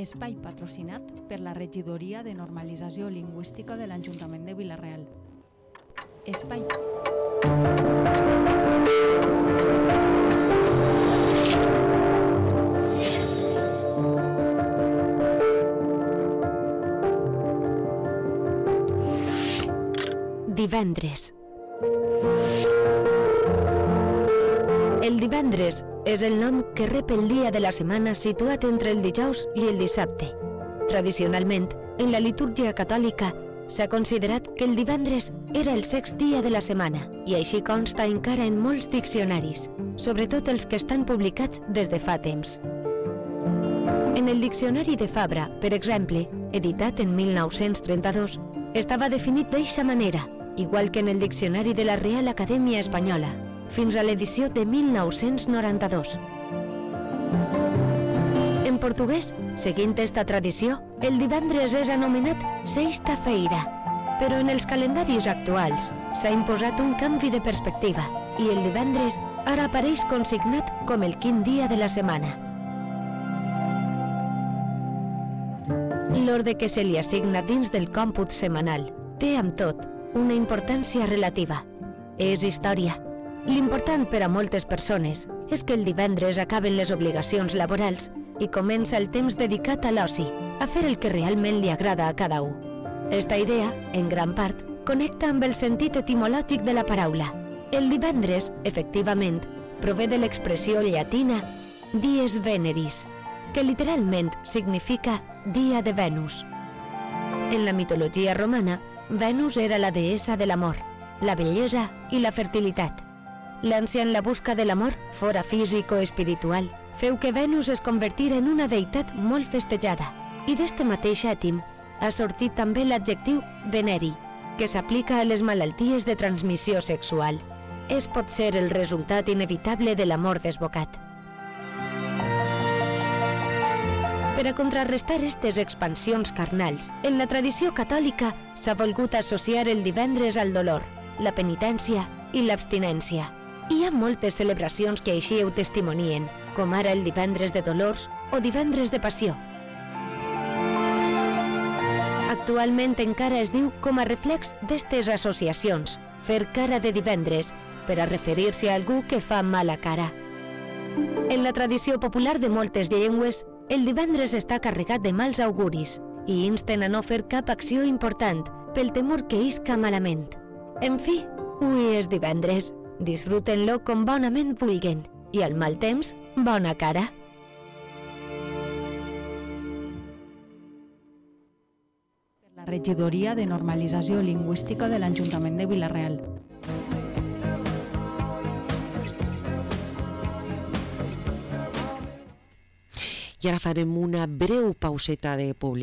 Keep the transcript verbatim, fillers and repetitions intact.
Espai patrocinat per la Regidoria de Normalització Lingüística de l'Ajuntament de Vila-real. Espai... Divendres. El divendres és el nom que rep el dia de la setmana situat entre el dijous i el dissabte. Tradicionalment, en la litúrgia catòlica, s'ha considerat que el divendres era el sext dia de la setmana i així consta encara en molts diccionaris, sobretot els que estan publicats des de fa temps. En el Diccionari de Fabra, per exemple, editat en mil nou-cents trenta-dos, estava definit d'eixa manera, igual que en el Diccionari de la Real Acadèmia Espanyola, fins a l'edició de mil nou-cents noranta-dos. En portuguès, seguint esta tradició, el divendres és anomenat sexta-feira, però en els calendaris actuals s'ha imposat un canvi de perspectiva i el divendres ara apareix consignat com el quint dia de la setmana. L'ordre que se li assigna dins del còmput setmanal té, amb tot, una importància relativa. És història. L'important per a moltes persones és que el divendres acaben les obligacions laborals i comença el temps dedicat a l'oci, a fer el que realment li agrada a cada un. Esta idea, en gran part, connecta amb el sentit etimològic de la paraula. El divendres, efectivament, prové de l'expressió llatina dies veneris, que literalment significa dia de Venus. En la mitologia romana, Venus era la deessa de l'amor, la bellesa i la fertilitat. L'ànsia en la busca de l'amor, fora físic o espiritual, feu que Venus es convertira en una deïtat molt festejada, i d'este mateix àtim ha sorgit també l'adjectiu veneri, que s'aplica a les malalties de transmissió sexual. És potser el resultat inevitable de l'amor desbocat. Per a contrarrestar aquestes expansions carnals, en la tradició catòlica s'ha volgut associar el divendres al dolor, la penitència i l'abstinència. Hi ha moltes celebracions que així ho testimonien, com ara el divendres de dolors o divendres de passió. Actualment encara es diu com a reflex d'estes associacions, fer cara de divendres, per a referir-se a algú que fa mala cara. En la tradició popular de moltes llengües, el divendres està carregat de mals auguris i insten a no fer cap acció important pel temor que isca malament. En fi, avui és divendres. Disfruten-lo com bonament vulguen i al mal temps, bona cara. La Regidoria de Normalització Lingüística de l'Ajuntament de Vila-real. I ara farem una breu pauseta de publicitat.